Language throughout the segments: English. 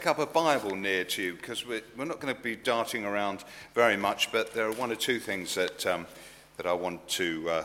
Up a Bible near to you, because we're not going to be darting around very much, but there are one or two things that I want to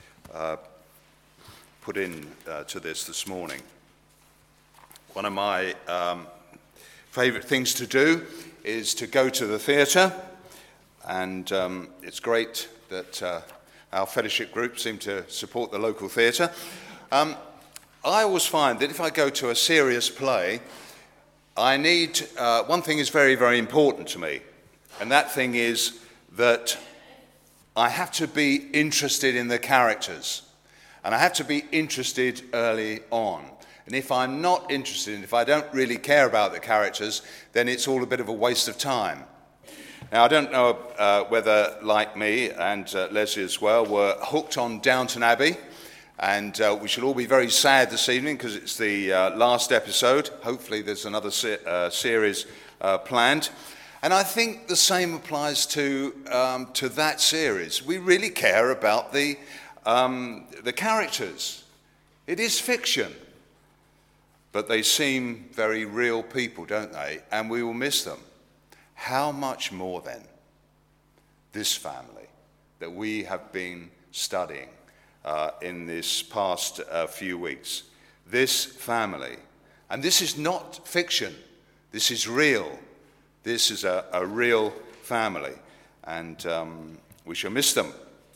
put in to this morning. One of my favourite things to do is to go to the theatre, and it's great that our fellowship group seem to support the local theatre. I always find that if I go to a serious play, I need, one thing is very, very important to me, and that thing is that I have to be interested in the characters, and I have to be interested early on. And if I'm not interested, if I don't really care about the characters, then it's all a bit of a waste of time. Now, I don't know whether, like me and Leslie as well, were hooked on Downton Abbey. And we should all be very sad this evening because it's the last episode. Hopefully there's another series planned. And I think the same applies to that series. We really care about the characters. It is fiction. But they seem very real people, don't they? And we will miss them. How much more then this family that we have been studying in this past few weeks. This family, and this is not fiction, this is real. This is a real family, and we shall miss them.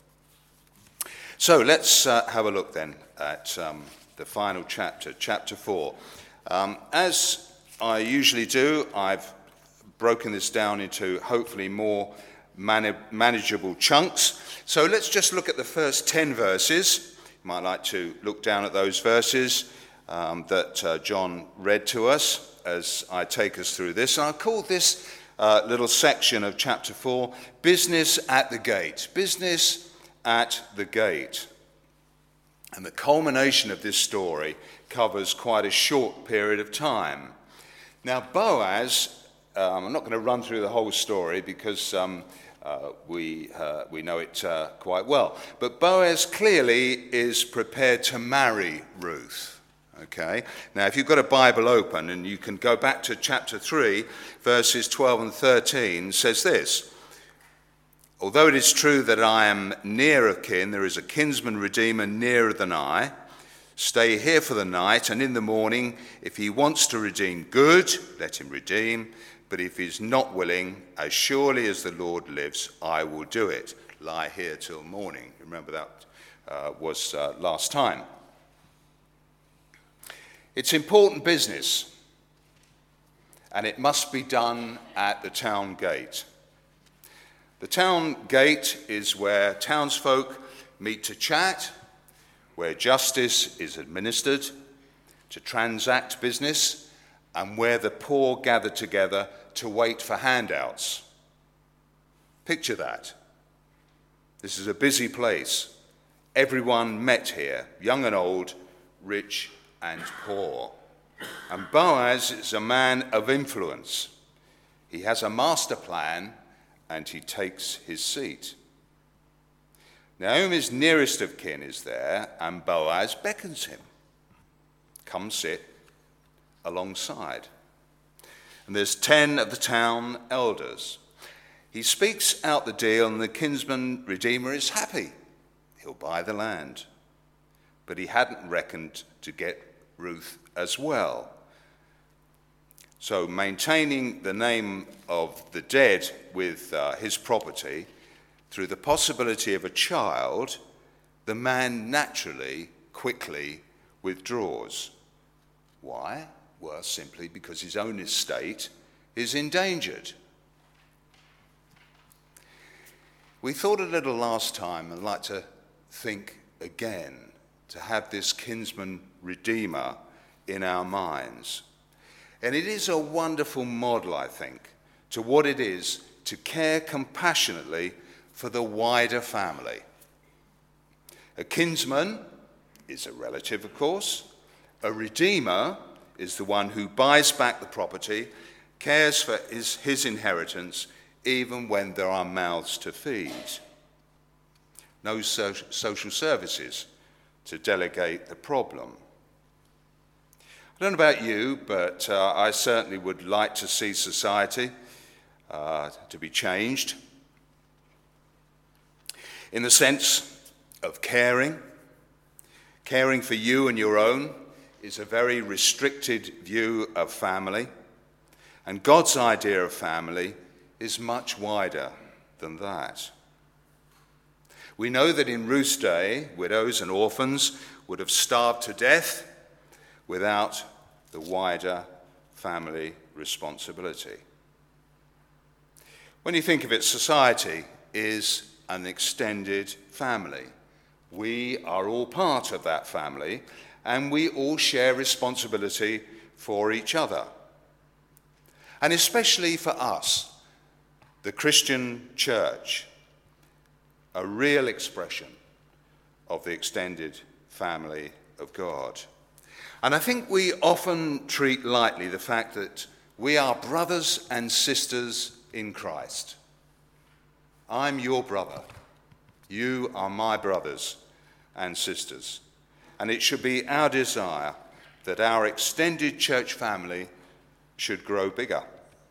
So let's have a look then at the final chapter, chapter 4. As I usually do, I've broken this down into hopefully more manageable chunks. So let's just look at the first 10 verses. You might like to look down at those verses that John read to us as I take us through this. And I call this little section of chapter 4, Business at the Gate. Business at the Gate. And the culmination of this story covers quite a short period of time. Now, Boaz, I'm not going to run through the whole story because we know it quite well. But Boaz clearly is prepared to marry Ruth. Okay. Now, if you've got a Bible open, and you can go back to chapter 3, verses 12 and 13, says this: "Although it is true that I am near of kin, there is a kinsman redeemer nearer than I. Stay here for the night, and in the morning, if he wants to redeem good, let him redeem. But if he's not willing, as surely as the Lord lives, I will do it. Lie here till morning." Remember that was last time. It's important business, and it must be done at the town gate. The town gate is where townsfolk meet to chat, where justice is administered, to transact business, and where the poor gather together to wait for handouts. Picture that. This is a busy place. Everyone met here, young and old, rich and poor. And Boaz is a man of influence. He has a master plan, and he takes his seat. Naomi's nearest of kin is there, and Boaz beckons him. Come sit alongside. And there's 10 of the town elders. He speaks out the deal, and the kinsman redeemer is happy. He'll buy the land. But he hadn't reckoned to get Ruth as well. So maintaining the name of the dead with his property, through the possibility of a child, the man naturally, quickly withdraws. Why? Well, simply because his own estate is endangered. We thought a little last time, and I'd like to think again, to have this kinsman redeemer in our minds. And it is a wonderful model, I think, to what it is to care compassionately for the wider family. A kinsman is a relative, of course. A redeemer is the one who buys back the property, cares for his inheritance, even when there are mouths to feed. No social services to delegate the problem. I don't know about you, but I certainly would like to see society to be changed in the sense of caring. Caring for you and your own is a very restricted view of family, and God's idea of family is much wider than that. We know that in Ruth's day, widows and orphans would have starved to death without the wider family responsibility. When you think of it, society is an extended family. We are all part of that family, and we all share responsibility for each other. And especially for us, the Christian church, a real expression of the extended family of God. And I think we often treat lightly the fact that we are brothers and sisters in Christ. I'm your brother. You are my brothers and sisters. And it should be our desire that our extended church family should grow bigger.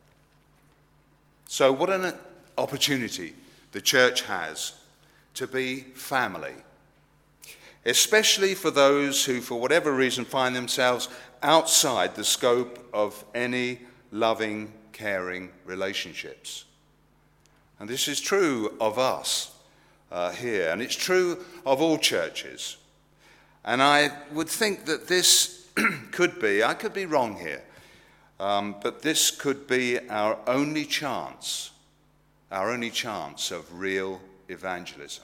So what an opportunity the church has to be family, especially for those who, for whatever reason, find themselves outside the scope of any loving, caring relationships. And this is true of us here, and it's true of all churches. And I would think that this could be, I could be wrong here, but this could be our only chance of real evangelism.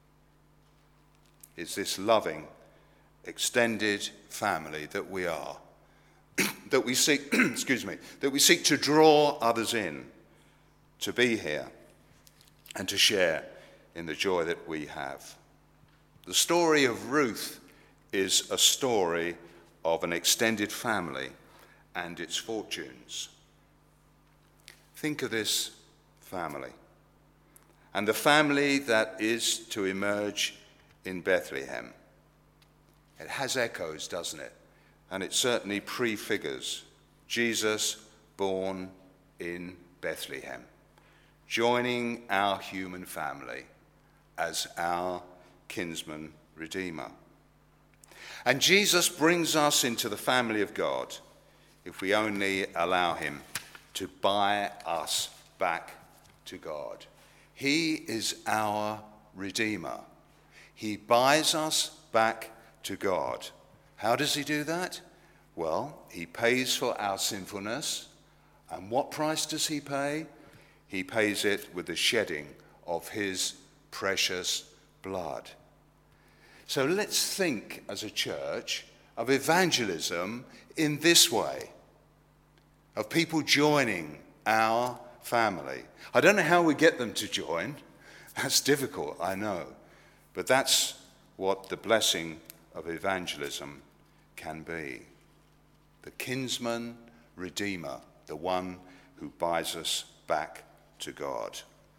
Is this loving, extended family that we are, that we seek, that we seek to draw others in, to be here, and to share in the joy that we have. The story of Ruth is a story of an extended family and its fortunes. Think of this family, and the family that is to emerge in Bethlehem. It has echoes, doesn't it? And it certainly prefigures Jesus born in Bethlehem, joining our human family as our kinsman redeemer. And Jesus brings us into the family of God if we only allow him to buy us back to God. He is our Redeemer. He buys us back to God. How does he do that? Well, he pays for our sinfulness. And what price does he pay? He pays it with the shedding of his precious blood. So let's think as a church of evangelism in this way, of people joining our family. I don't know how we get them to join. That's difficult, I know. But that's what the blessing of evangelism can be. The kinsman redeemer, the one who buys us back to God.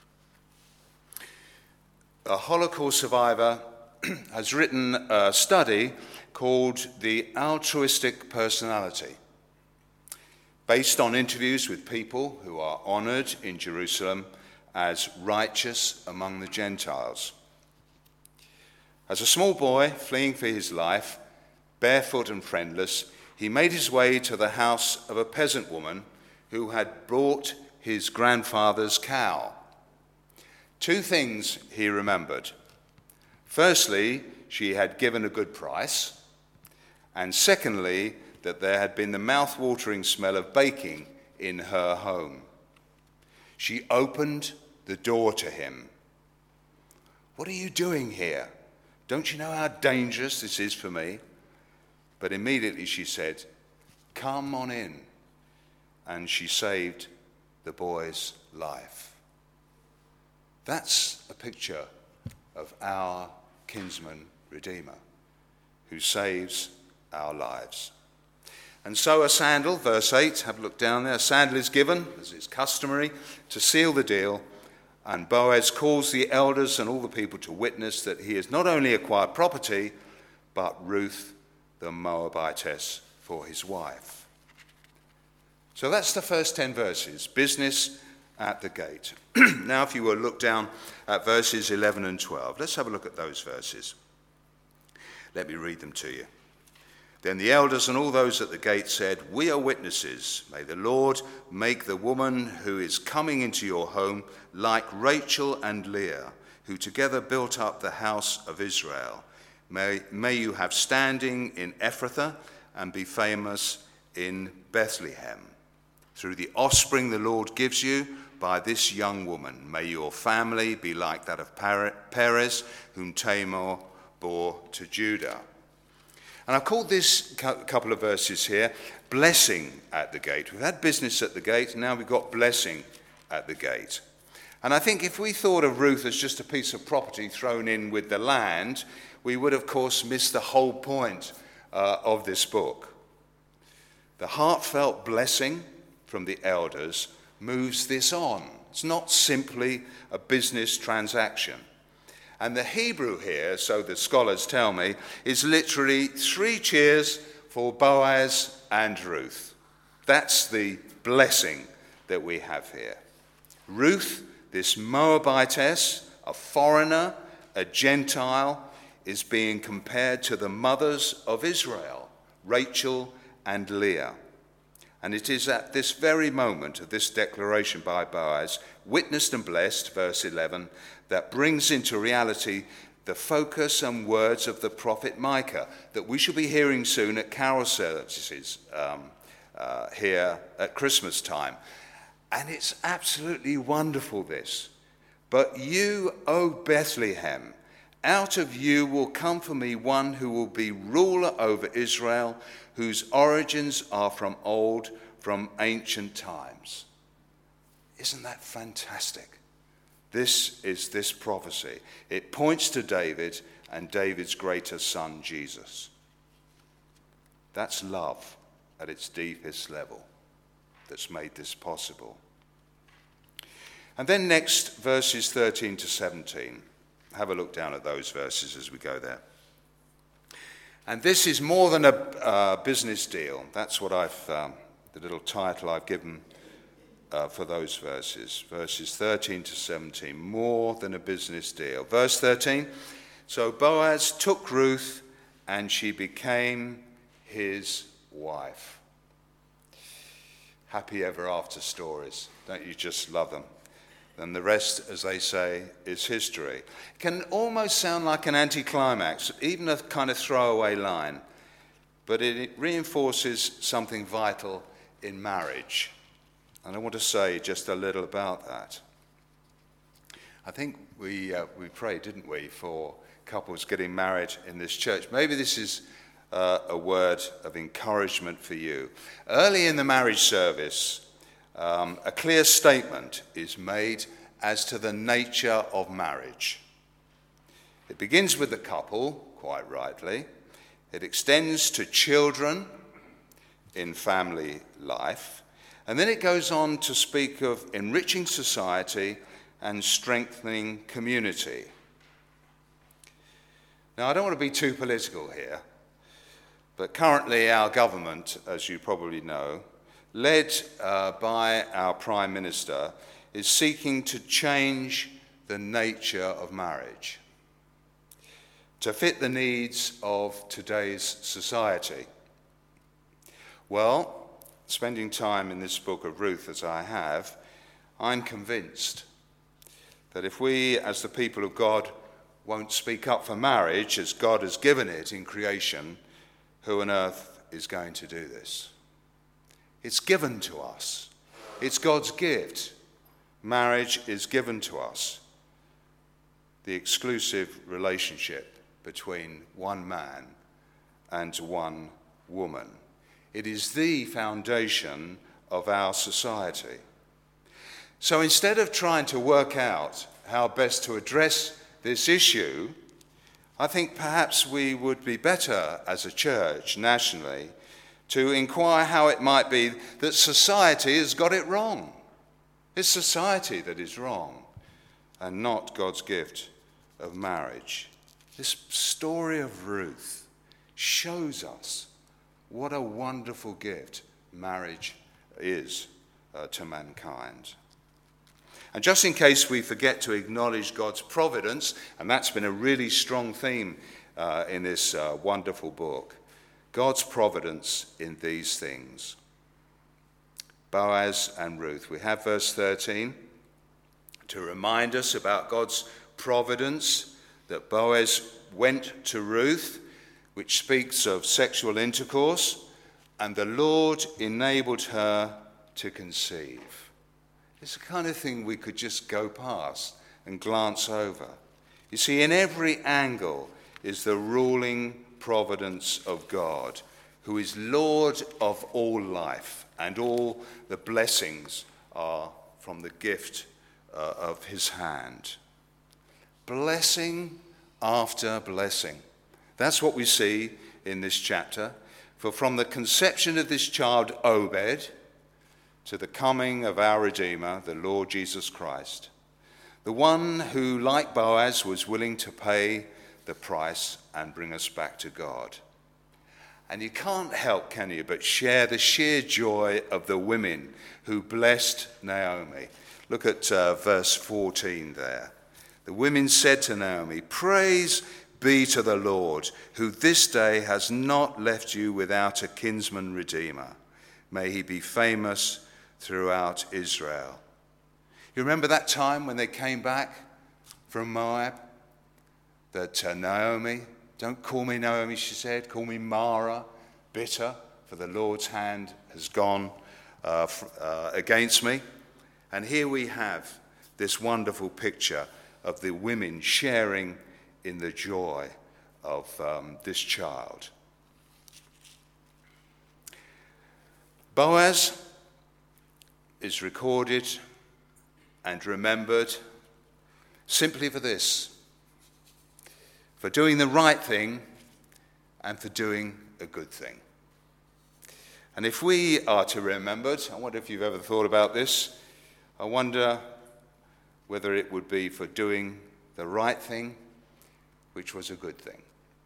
A Holocaust survivor has written a study called The Altruistic Personality, based on interviews with people who are honored in Jerusalem as righteous among the Gentiles. As a small boy fleeing for his life, barefoot and friendless, he made his way to the house of a peasant woman who had brought his grandfather's cow. Two things he remembered. Firstly, she had given a good price, and secondly, that there had been the mouth-watering smell of baking in her home. She opened the door to him. "What are you doing here? Don't you know how dangerous this is for me?" But immediately she said, "Come on in." And she saved the boy's life. That's a picture of our kinsman redeemer who saves our lives. And so a sandal, verse 8, have a look down there. A sandal is given, as is customary, to seal the deal. And Boaz calls the elders and all the people to witness that he has not only acquired property, but Ruth the Moabitess for his wife. So that's the first 10 verses, business at the gate. Now, if you will look down at verses 11 and 12, let's have a look at those verses. Let me read them to you. Then the elders and all those at the gate said, "We are witnesses. May the Lord make the woman who is coming into your home like Rachel and Leah, who together built up the house of Israel. May you have standing in Ephrathah and be famous in Bethlehem. Through the offspring the Lord gives you by this young woman, may your family be like that of Perez, whom Tamar bore to Judah." And I've called this couple of verses here, blessing at the gate. We've had business at the gate, and now we've got blessing at the gate. And I think if we thought of Ruth as just a piece of property thrown in with the land, we would, of course, miss the whole point of this book. The heartfelt blessing from the elders moves this on. It's not simply a business transaction. And the Hebrew here, so the scholars tell me, is literally 3 cheers for Boaz and Ruth. That's the blessing that we have here. Ruth, this Moabitess, a foreigner, a Gentile, is being compared to the mothers of Israel, Rachel and Leah. And it is at this very moment of this declaration by Boaz, witnessed and blessed, verse 11, that brings into reality the focus and words of the prophet Micah that we shall be hearing soon at carol services here at Christmas time. And it's absolutely wonderful, this. "But you, O Bethlehem, out of you will come for me one who will be ruler over Israel, whose origins are from old, from ancient times." Isn't that fantastic? This is this prophecy. It points to David and David's greater son, Jesus. That's love at its deepest level that's made this possible. And then next, verses 13 to 17. Have a look down at those verses as we go there. And this is more than a business deal. That's what the little title I've given for those verses. Verses 13 to 17, more than a business deal. Verse 13, so Boaz took Ruth and she became his wife. Happy ever after stories. Don't you just love them? And the rest, as they say, is history. It can almost sound like an anticlimax, even a kind of throwaway line, but it reinforces something vital in marriage. And I want to say just a little about that. I think we prayed, didn't we, for couples getting married in this church. Maybe this is a word of encouragement for you. Early in the marriage service, a clear statement is made as to the nature of marriage. It begins with the couple, quite rightly. It extends to children in family life. And then it goes on to speak of enriching society and strengthening community. Now, I don't want to be too political here, but currently our government, as you probably know, led by our Prime Minister, is seeking to change the nature of marriage to fit the needs of today's society. Well, spending time in this book of Ruth as I have, I'm convinced that if we, as the people of God, won't speak up for marriage as God has given it in creation, who on earth is going to do this? It's given to us. It's God's gift. Marriage is given to us. The exclusive relationship between one man and one woman. It is the foundation of our society. So instead of trying to work out how best to address this issue, I think perhaps we would be better as a church nationally to inquire how it might be that society has got it wrong. It's society that is wrong and not God's gift of marriage. This story of Ruth shows us What a wonderful gift marriage is to mankind. And just in case we forget to acknowledge God's providence, and that's been a really strong theme in this wonderful book, God's providence in these things. Boaz and Ruth. We have verse 13 to remind us about God's providence, that Boaz went to Ruth, which speaks of sexual intercourse, and the Lord enabled her to conceive. It's the kind of thing we could just go past and glance over. You see, in every angle is the ruling providence of God, who is Lord of all life, and all the blessings are from the gift of his hand. Blessing after blessing. That's what we see in this chapter. For from the conception of this child Obed to the coming of our Redeemer, the Lord Jesus Christ, the one who, like Boaz, was willing to pay the price and bring us back to God. And you can't help, can you, but share the sheer joy of the women who blessed Naomi. Look at verse 14 there. The women said to Naomi, "Praise be to the Lord, who this day has not left you without a kinsman redeemer. May he be famous throughout Israel." You remember that time when they came back from Moab? That Naomi, "Don't call me Naomi," she said, "call me Mara, bitter, for the Lord's hand has gone against me." And here we have this wonderful picture of the women sharing in the joy of this child. Boaz is recorded and remembered simply for this: for doing the right thing and for doing a good thing. And if we are to remember it, I wonder if you've ever thought about this, I wonder whether it would be for doing the right thing, which was a good thing.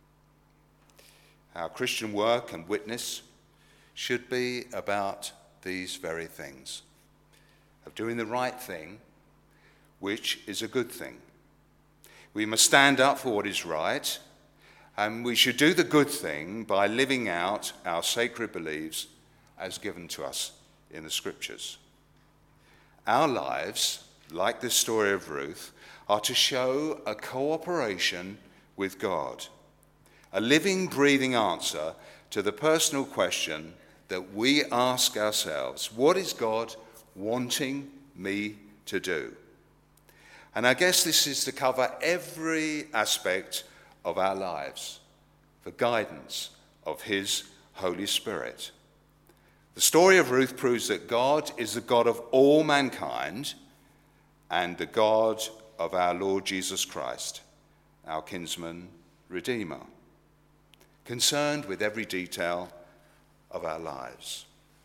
Our Christian work and witness should be about these very things, of doing the right thing, which is a good thing. We must stand up for what is right, and we should do the good thing by living out our sacred beliefs as given to us in the Scriptures. Our lives, like the story of Ruth, are to show a cooperation with God, a living, breathing answer to the personal question that we ask ourselves: what is God wanting me to do? And I guess this is to cover every aspect of our lives, for guidance of his Holy Spirit. The story of Ruth proves that God is the God of all mankind and the God of our Lord Jesus Christ, our kinsman redeemer, concerned with every detail of our lives.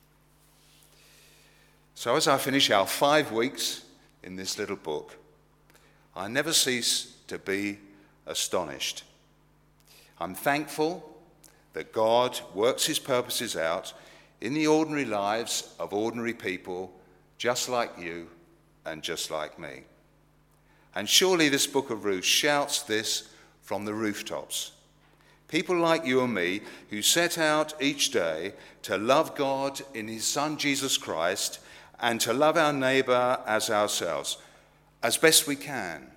So as I finish our 5 weeks in this little book, I never cease to be astonished. I'm thankful that God works his purposes out in the ordinary lives of ordinary people just like you and just like me. And surely this book of Ruth shouts this from the rooftops. People like you and me who set out each day to love God in his Son Jesus Christ and to love our neighbour as ourselves as best we can.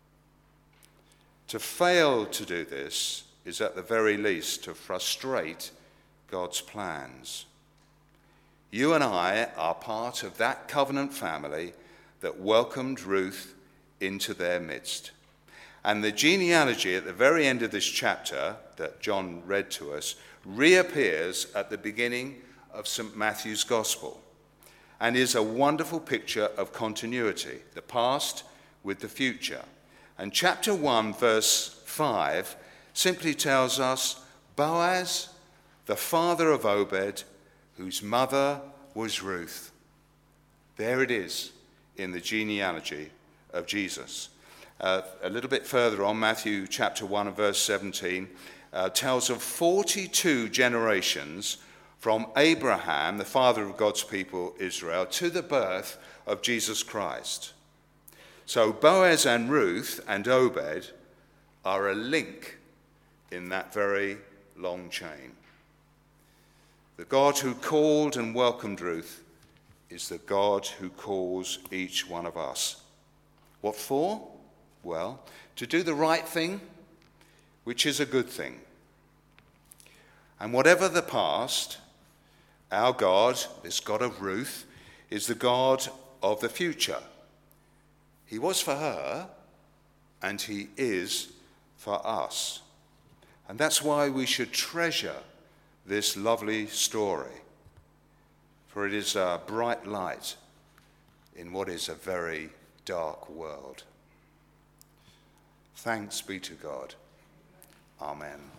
To fail to do this is at the very least to frustrate God's plans. You and I are part of that covenant family that welcomed Ruth into their midst. And the genealogy at the very end of this chapter that John read to us reappears at the beginning of St. Matthew's Gospel and is a wonderful picture of continuity, the past with the future. And chapter 1, verse 5 simply tells us Boaz, the father of Obed, whose mother was Ruth. There it is in the genealogy of Jesus. A little bit further on, Matthew chapter 1 and verse 17 tells of 42 generations from Abraham, the father of God's people Israel, to the birth of Jesus Christ. So Boaz and Ruth and Obed are a link in that very long chain. The God who called and welcomed Ruth is the God who calls each one of us. What for? Well, to do the right thing, which is a good thing. And whatever the past, our God, this God of Ruth, is the God of the future. He was for her, and he is for us. And that's why we should treasure this lovely story, for it is a bright light in what is a very dark world. Thanks be to God. Amen.